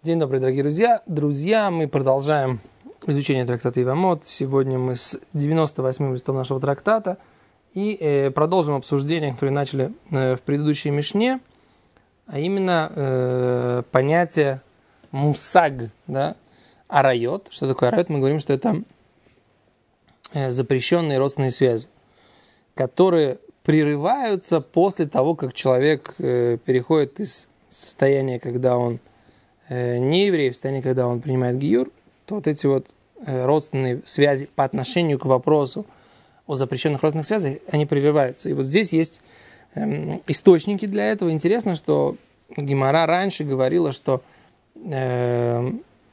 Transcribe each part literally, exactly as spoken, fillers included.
День добрый, дорогие друзья. Друзья, мы продолжаем изучение трактата Ивамот. Сегодня мы с девяносто восьмым листом нашего трактата и э, продолжим обсуждение, которое начали э, в предыдущей мишне, а именно э, понятие мусаг, да, арайот. Что такое арайот? Мы говорим, что это э, запрещенные родственные связи, которые прерываются после того, как человек э, переходит из состояния, когда он э, не еврей, в состояние, когда он принимает гиюр, то вот эти вот э, родственные связи по отношению к вопросу о запрещенных родственных связях, они прерываются. И вот здесь есть э, источники для этого. Интересно, что Гемара раньше говорила, что э,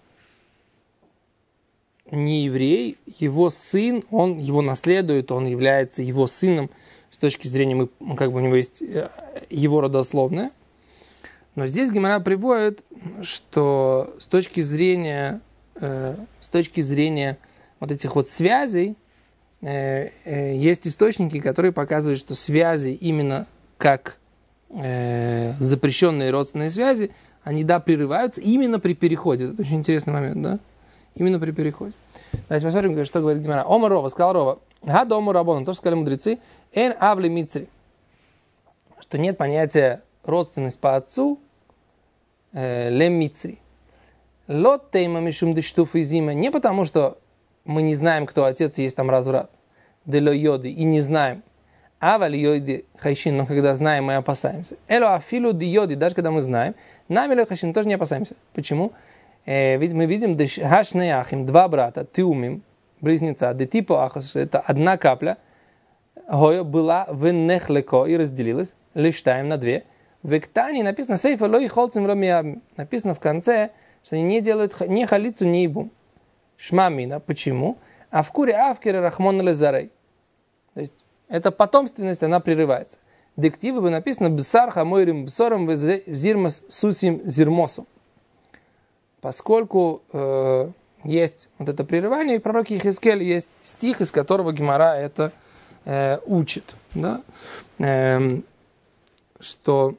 не еврей, его сын, он его наследует, он является его сыном с точки зрения, мы, как бы у него есть его родословная. Но здесь Гемара приводит, что с точки зрения, э, с точки зрения вот этих вот связей, э, э, есть источники, которые показывают, что связи именно как э, запрещенные родственные связи, они, да, прерываются именно при переходе. Это очень интересный момент, да? Именно при переходе. Давайте посмотрим, что говорит Гемара. Омар Рова, сказал Рова, гада омар рабон, то, что сказали мудрецы, эн авли мицри, что нет понятия родственность по отцу, ле мицри. Лот тейма мишум дештуф изима, не потому, что мы не знаем, кто отец, и есть там разврат, дело йоды, и не знаем, аваль йоди хайшин, но когда знаем, мы опасаемся. Эло афилу ди йоди, даже когда мы знаем, нами ло хайшин, тоже не опасаемся. Почему? Э, ведь мы видим, хашней ахим, два брата, тиумим, близнеца, де типа ахас, это одна капля, Гоя была в нехлеко и разделилась, лиштаем на две. В Эктане написано сейфа лой холцем ромиабим. Написано в конце, что они не делают ни халицу, ни ибум. Шмамина. Почему? А в куре авкера рахмон лезарей. То есть, эта потомственность, она прерывается. Дективы бы написано бсар хамойрим бсором зирмас сусим зирмосом. Поскольку э, есть вот это прерывание, и в пророке Ихискель есть стих, из которого Гемара это э, учит, да? э, что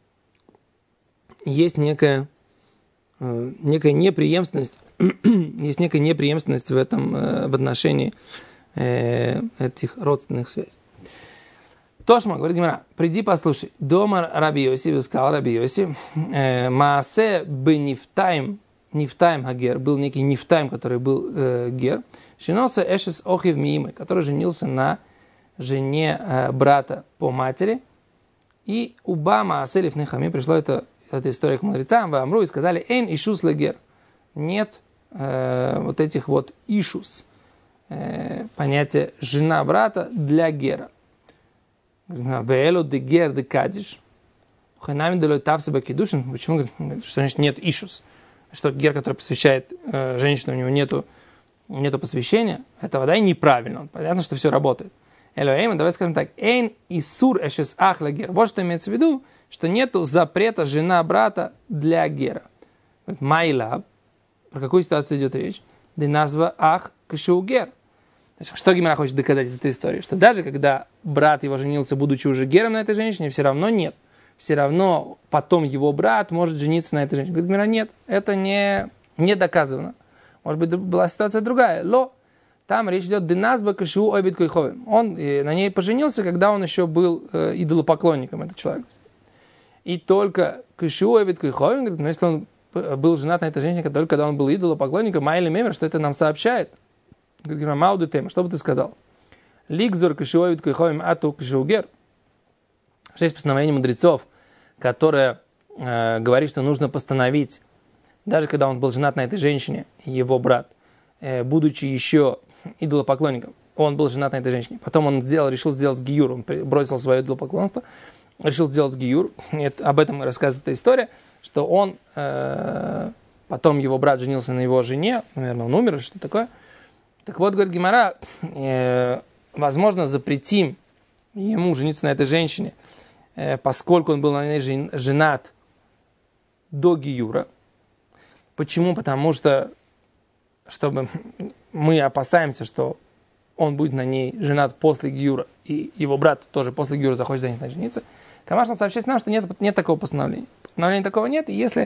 есть некая, э, некая непреемственность, есть некая непреемственность в этом, э, в отношении э, этих родственных связей. Тошма, говорит Гемара, приди послушай. Дома Раби Йоси, сказал Раби Йоси, Маасе бы нефтаим, нефтаим хагер, был некий нефтаим, который был э, гер, шиноса эшес охив миимы, который женился на жене э, брата по матери, и уба Маасе лифнехами, пришла эта, эта история к мудрецам, в Амру, и сказали, эйн ишус легер, нет э, вот этих вот ишус, э, понятия жена брата для гера. Веэло де гер де кадиш. Ханами делой тавсеба кидушин. Почему? Что значит нет ишус? Что гер, который посвящает э, женщину, у него нету, нету посвящения, это вода и неправильно. Понятно, что все работает. Элоэйма, давай скажем так. Эйн исур эшес ахла гер. Вот что имеется в виду, что нету запрета жена брата для гера. Майлаб. Про какую ситуацию идет речь? Де назва ах кшиу гер. Что Гемара хочет доказать из этой истории? Что даже когда брат его женился, будучи уже гером на этой женщине, все равно нет. Все равно потом его брат может жениться на этой женщине. Говорит Гемара, нет, это не, не доказано. Может быть, была ситуация другая. Ло, там речь идет «Деназба кашиу ойбит койховим». Он на ней поженился, когда он еще был э, идолопоклонником, этот человек. И только кашиу ойбит койховим, говорит, но если он был женат на этой женщине, только когда он был идолопоклонником, майли мемер, что это нам сообщает? Говорит Гемара, мауду тема, что бы ты сказал? Ликзор кашиу ойбит койховим ату кашиу гер. Что есть постановление мудрецов, которое э, говорит, что нужно постановить, даже когда он был женат на этой женщине, его брат, э, будучи еще идолопоклонником, он был женат на этой женщине, потом он сделал, решил сделать гиюр, он бросил свое идолопоклонство, решил сделать гиюр, это, об этом рассказывает эта история, что он, э, потом его брат женился на его жене, наверное, он умер или что такое. Так вот, говорит Гемара, э, возможно, запретим ему жениться на этой женщине, поскольку он был на ней женат до гиюра. Почему? Потому что чтобы мы опасаемся, что он будет на ней женат после гиюра, и его брат тоже после гиюра захочет на ней жениться. Камаш сообщает нам, что нет, нет такого постановления. Постановления такого нет, и если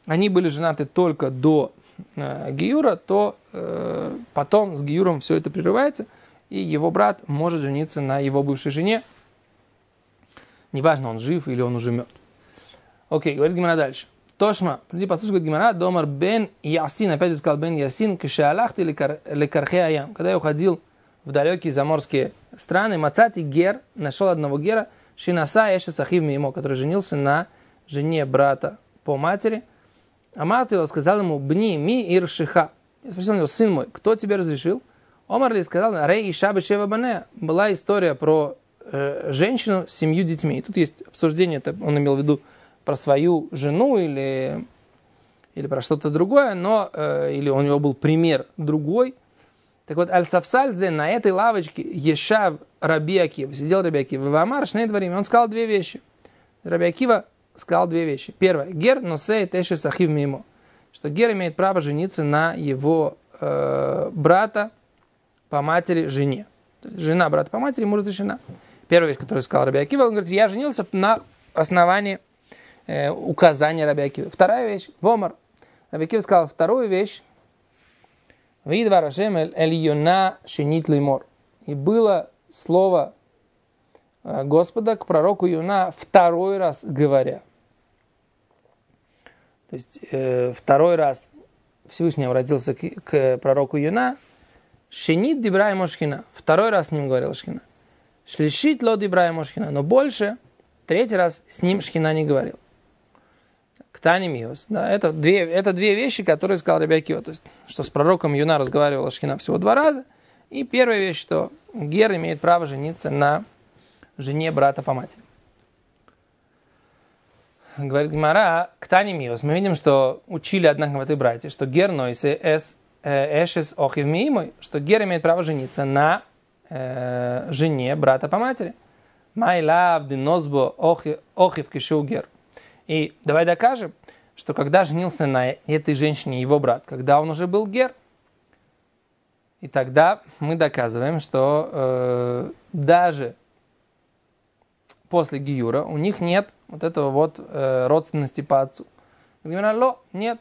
они были женаты только до э, Гиюра, то э, потом с Гиюром все это прерывается, и его брат может жениться на его бывшей жене. Неважно, он жив или он уже мертв. Окей, говорит Гимара дальше. Тошма, приди послушай, говорит Гимара, Домар бен Ясин, опять же сказал бен Ясин, кешеалахти лекархе аям. Когда я уходил в далекие заморские страны, мацати гер, нашел одного гера, шинаса эша сахив мимо, который женился на жене брата по матери. Амартила сказал ему, бни ми ир шиха. Я спросил у него, сын мой, кто тебе разрешил? Омар ли сказал, рей иша бешева банея. Была история про э, женщину с семью детьми. И тут есть обсуждение, это он имел в виду про свою жену или, или про что-то другое, но э, или у него был пример другой. Так вот, аль-Сафсальдзе на этой лавочке ешав Раби Акива, сидел Раби Акива, в Амар шней он сказал две вещи. Раби Акива сказал две вещи. Первое, гер носей теши сахив мимо, что гер имеет право жениться на его э, брата по матери жене. Жена брата по матери ему разрешена. Первая вещь, которую сказал Раби Акива, он говорит, я женился на основании указание Раби Акивы. Вторая вещь, Вомар. Раби Акива сказал вторую вещь. Видва Рашем эль Йона шенит лимор. И было слово Господа к пророку Йона второй раз говоря. То есть э, второй раз Всевышний обратился к, к пророку Йона. Шенит дибра ему шхина. Второй раз с ним говорил шхина. Шлишит ло дибра ему шхина. Но больше, третий раз с ним шхина не говорил. Ктани миос. Да, это, две, это две вещи, которые сказал Раби Акива. То есть, что с пророком Юна разговаривала шхина всего два раза. И первая вещь, что гер имеет право жениться на жене брата по матери. Говорит Гемара, ктани миос. Мы видим, что учили, однако, в этой брате, что гер нойсе эс эшес охив миимой, что гер имеет право жениться на э, жене брата по матери. Май лав динозбо охив кишу гер. И давай докажем, что когда женился на этой женщине его брат, когда он уже был гер, и тогда мы доказываем, что э, даже после гиюра у них нет вот этого вот э, родственности по отцу. Ло, нет.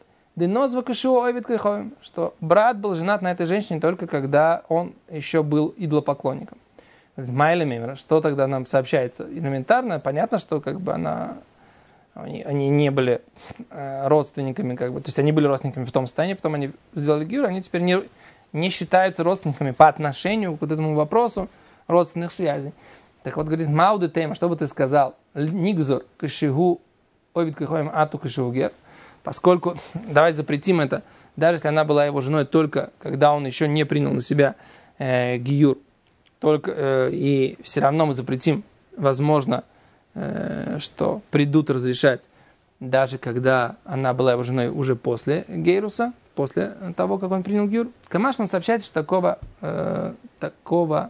Что брат был женат на этой женщине только когда он еще был идолопоклонником. Что тогда нам сообщается? Элементарно, понятно, что как бы она... Они, они не были э, родственниками, как бы, то есть они были родственниками в том состоянии, потом они сделали гиюр, они теперь не, не считаются родственниками по отношению к вот этому вопросу родственных связей. Так вот, говорит, мауды тема, что бы ты сказал? Нигзор кашигу овид кахоем ату кашигу гер. Поскольку, давай запретим это, даже если она была его женой только когда он еще не принял на себя э, гиюр, только, э, и все равно мы запретим, возможно, что придут разрешать, даже когда она была его женой уже после гейруса, после того, как он принял гиюр. Камаш он сообщает, что такого, э, такого,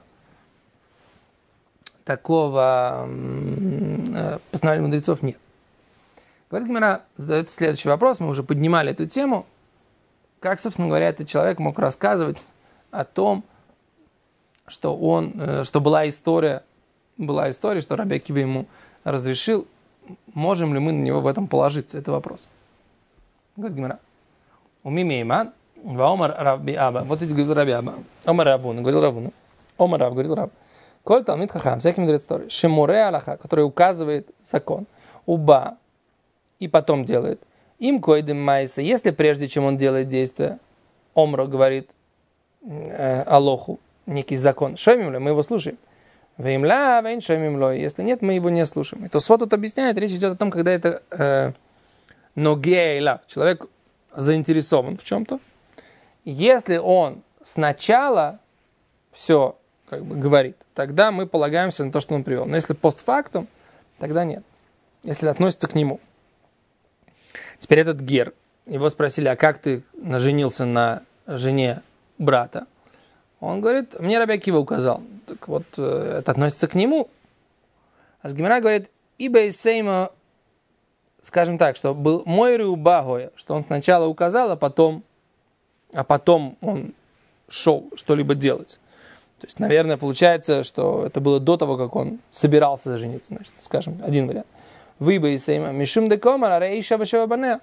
такого э, постановления мудрецов нет. Говорит Гемара, задается следующий вопрос, мы уже поднимали эту тему. Как, собственно говоря, этот человек мог рассказывать о том, что он, э, что была история, была история, что Раби Акива ему разрешил, можем ли мы на него в этом положиться? Это вопрос. Говорит Гемара. Умимейман, ваомар Раби Аба. Вот это говорил Раби Аба. Омар Рабуна, говорил Рабуна. Омар Раб, говорил Раб. Коль талмид хахам, всякий мудрец Торы. Шемуре алаха, который указывает закон. Уба. И потом делает. Им койдем майса. Если прежде, чем он делает действие, Омра говорит э, Алоху, некий закон. Шомим, мы его слушаем. Веймла, вейн шомим. Если нет, мы его не слушаем. И то Свот тут объясняет, речь идет о том, когда это э, ногейлав. Человек заинтересован в чем-то. Если он сначала все как бы говорит, тогда мы полагаемся на то, что он привел. Но если постфактум, тогда нет. Если относится к нему. Теперь этот гер. Его спросили, а как ты женился на жене брата? Он говорит, мне Раби Акива указал. Так вот, это относится к нему. А с Гемара говорит, ибо из сейма, скажем так, что был мой рюбагоя, что он сначала указал, а потом, а потом он шел что-либо делать. То есть, наверное, получается, что это было до того, как он собирался жениться. Значит, скажем, один вариант. Выбо из сейма мишум декомар арейша башева банеа.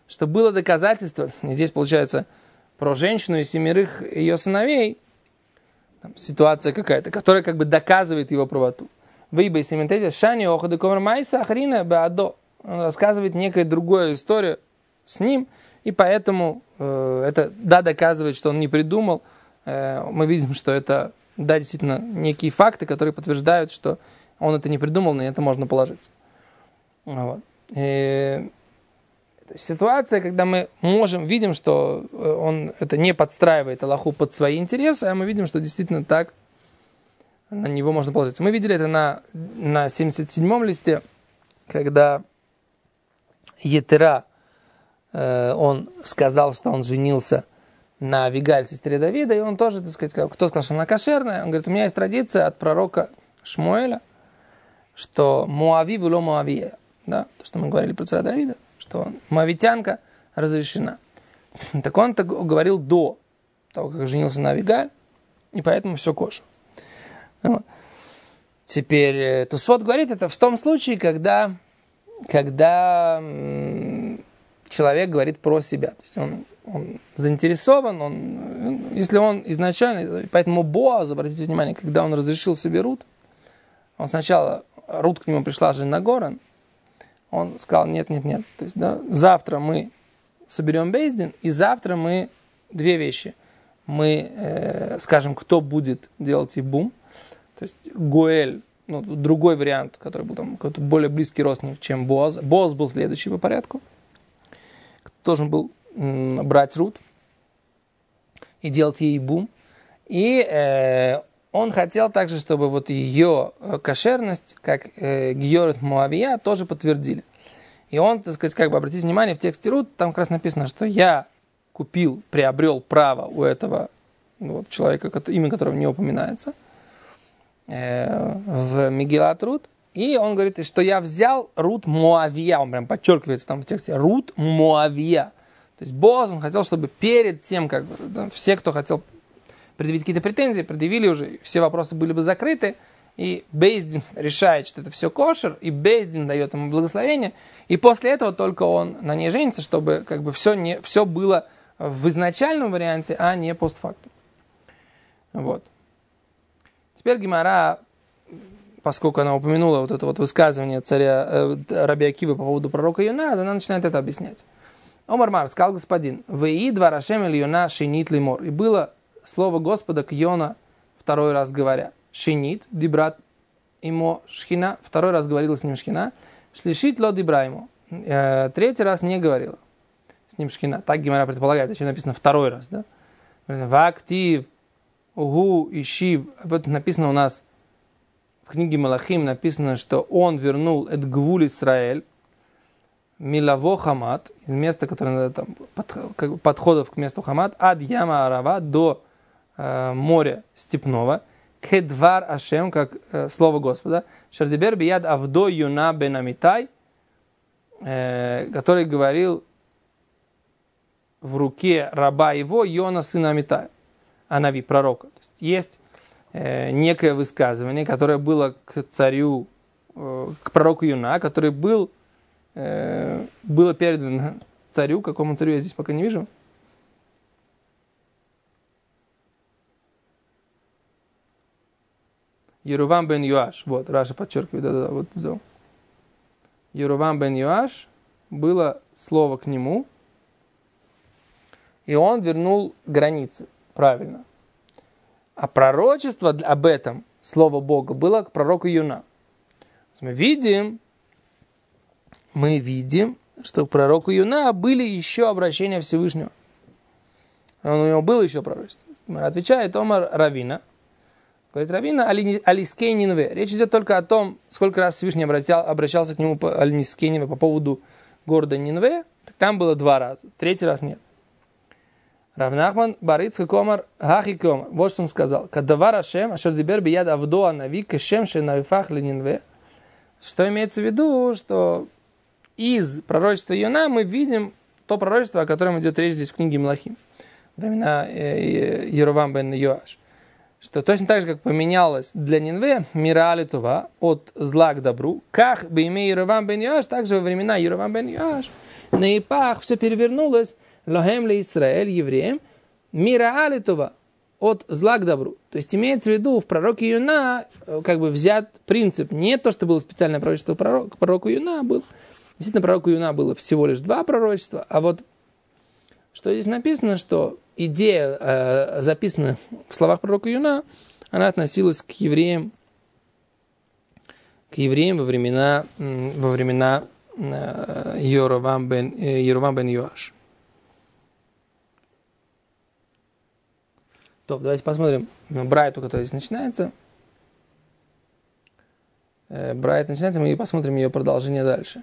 что было доказательство, здесь получается про женщину и семерых ее сыновей, там, ситуация какая-то, которая как бы доказывает его правоту. Выйба и сементетя шани оходы комар майса ахрина баадо. Он рассказывает некую другую историю с ним, и поэтому э, это, да, доказывает, что он не придумал. Э, мы видим, что это, да, действительно, некие факты, которые подтверждают, что он это не придумал, на это можно положиться. Вот. И, ситуация, когда мы можем, видим, что он это не подстраивает Аллаху под свои интересы, а мы видим, что действительно так на него можно положиться. Мы видели это на, на семьдесят седьмом листе, когда Етера, э, он сказал, что он женился на Авигаль, сестре Давида, и он тоже, так сказать, кто сказал, что она кошерная, он говорит, у меня есть традиция от пророка Шмуэля, что Муави было Муавия, да, то, что мы говорили про царя Давида, что моавитянка разрешена. Так он так говорил до того, как женился на Авигаль, и поэтому все кошер. Вот. Теперь Тосфот говорит это в том случае, когда, когда м, человек говорит про себя. То есть он, он заинтересован, он, если он изначально, поэтому Боаз, обратите внимание, когда он разрешил себе Рут, он сначала, Рут к нему пришла жена Горан, он сказал, нет, нет, нет, то есть, да, завтра мы соберем бейздин, и завтра мы две вещи. Мы э, скажем, кто будет делать ибум, то есть Гоэль, ну, другой вариант, который был там какой-то более близкий родственник, чем Боаз. Боаз был следующий по порядку, кто должен был м, брать Рут и делать ей ибум. И э, он хотел также, чтобы вот ее кошерность, как э, Георет Муавия, тоже подтвердили. И он, так сказать, как бы, обратите внимание, в тексте Рут там как раз написано, что я купил, приобрел право у этого вот, человека, имя которого не упоминается, э, в Мегилат Рут. И он говорит, что я взял Рут Муавия, он прям подчеркивается там в тексте, Рут Муавия. То есть Боаз, он хотел, чтобы перед тем, как бы, да, все, кто хотел предъявить какие-то претензии, предъявили уже, все вопросы были бы закрыты, и Бейздин решает, что это все кошер, и Бейздин дает ему благословение, и после этого только он на ней женится, чтобы как бы все, не, все было в изначальном варианте, а не постфактум. Вот. Теперь Гемара, поскольку она упомянула вот это вот высказывание царя э, Раби Акивы по поводу пророка Йона, она начинает это объяснять. Омар Мар сказал господин, «Веи дварашем эль Йона шинит лимор». И было слово Господа к Йона второй раз говоря. Шинит, дибрат ему шхина, второй раз говорила с ним шхина. Шлишит ло дибра ему. Э, третий раз не говорила с ним шхина. Так Гемара предполагает, зачем написано второй раз, да? Вактив, угу, ищив. Вот написано у нас в книге Малахим, написано, что он вернул эт гвуль Исраэль, Милаво Хамат, из места, которое там, под, подходов к месту Хамат, ад Яма Арава, до э, моря степного, кедвар Ашем, как э, слово Господа, Шардибер бияд Авдо Юна бен Амитай, э, который говорил в руке раба его Йона сына Амитая, Анави, пророка. То есть, есть э, некое высказывание, которое было к царю, э, к пророку Юна, который был было передано царю. Какому царю я здесь пока не вижу? Еровам бен Йоаш. Вот, Раша подчеркивает. Да-да-да, вот зо. Еровам бен Йоаш. Было слово к нему. И он вернул границы. Правильно. А пророчество об этом, слово Бога, было к пророку Юна. Мы видим, мы видим, что к пророку Юна были еще обращения Всевышнего. У него было еще пророчество. Отвечает Омар Равина. Говорит Равина, Алискей Нинве. Речь идет только о том, сколько раз Всевышний обратял, обращался к нему по Алискей Нинве по поводу города Нинве. Так там было два раза. Третий раз нет. Равнахман Барицкий Комар Хахи Комар. Вот что он сказал. Кадавар Ашем, Ашердибер Бияд Авдо Анави, Кешем Шенавифах Ленинве. Что имеется в виду, что из пророчества Йона мы видим то пророчество, о котором идет речь здесь в книге Мелахим, времена Еровам бен Йоаш. Что точно так же, как поменялось для Нинве мира алитува от зла к добру, как бы имея Еровам бен Йоаш, также во времена Еровам бен Йоаш На Ипах все перевернулось, лохем ли Исраэль, евреям, мира алитова, от зла к добру. То есть имеется в виду, в пророке Юна как бы взят принцип, не то, что было специальное пророчество пророк, к пророку Юна, был, действительно, пророку Юна было всего лишь два пророчества, а вот что здесь написано, что идея, э, записанная в словах пророка Юна, она относилась к евреям, к евреям во времена, во времена э, Йеровам бен, э, Йеровам бен Йоаш. То, давайте посмотрим Брайту, который здесь начинается. Э, Брайт начинается, мы посмотрим ее продолжение дальше.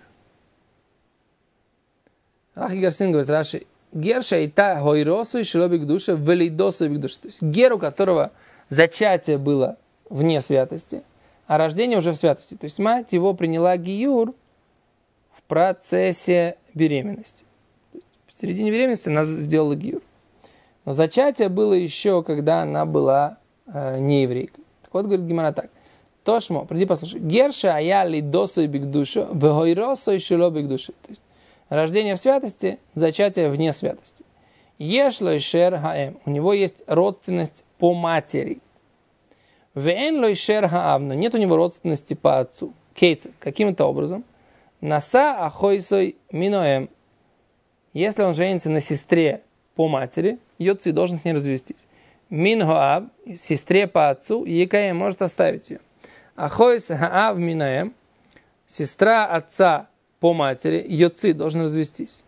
Ахи Гарсин говорит, Раши, Герша и та хойросу и шелобик душа, велидосу и душа. То есть гер, у которого зачатие было вне святости, а рождение уже в святости. То есть мать его приняла гиюр в процессе беременности. В середине беременности она сделала гиюр. Но зачатие было еще, когда она была э, не еврейкой. Так вот, говорит Гемара так. Тошмо, приди послушай. Герша ая лидосу и бигдуша, вегойросу и шелобик душа. То есть рождение в святости, зачатие вне святости. Ешлой шер хаэм. У него есть родственность по матери. Вен лой шер хаав. Но нет у него родственности по отцу. Кейцер. Каким-то образом. Наса ахойсой миноэм. Если он женится на сестре по матери, йоци должен с ней развестись. Мин хаав. Сестре по отцу. Екаэм может оставить ее. Ахойс хаав миноэм. Сестра отца по матери, йоци должен развестись.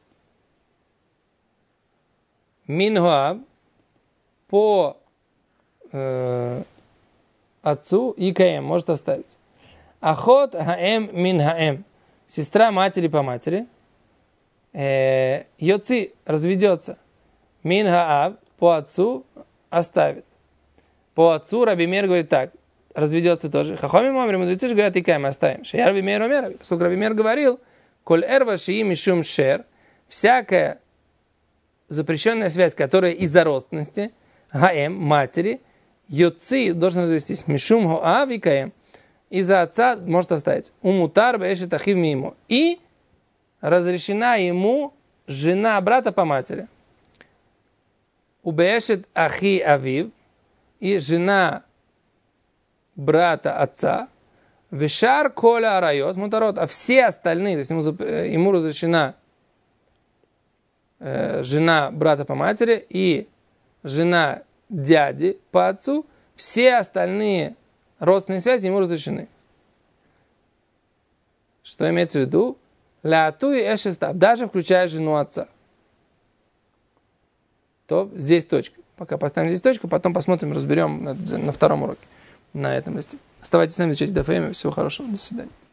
Минхуаб по э, отцу икаем может оставить. Ахот хаэм мин хаэм. Сестра матери по матери. Э, йоци разведется. Мин хааб по отцу оставит. По отцу Раби Меир говорит так. Разведется тоже. Хахоми мамри, мудрецы же говорят, икаем оставим. Шея Раби Меир умер. Поскольку Раби Меир говорил, коль эрва шии мишум шер, всякая запрещенная связь, которая из-за родственности, гаэм, матери, йоци должен развестись. Мишум хоав икаем. Из-за отца может оставить. Умутар бэшет ахив мимо. И разрешена ему жена брата по матери. Убэшет ахи авив. И жена брата отца, вешар коля арайот мутарот, а все остальные, то есть ему, ему разрешена э, жена брата по матери и жена дяди по отцу, все остальные родственные связи ему разрешены. Что имеется в виду? Ляту и эшестав, даже включая жену отца. То здесь точка. Пока поставим здесь точку, потом посмотрим, разберем на, на втором уроке. На этом листе. Оставайтесь с нами, изучайте ДФМ. Всего хорошего. До свидания.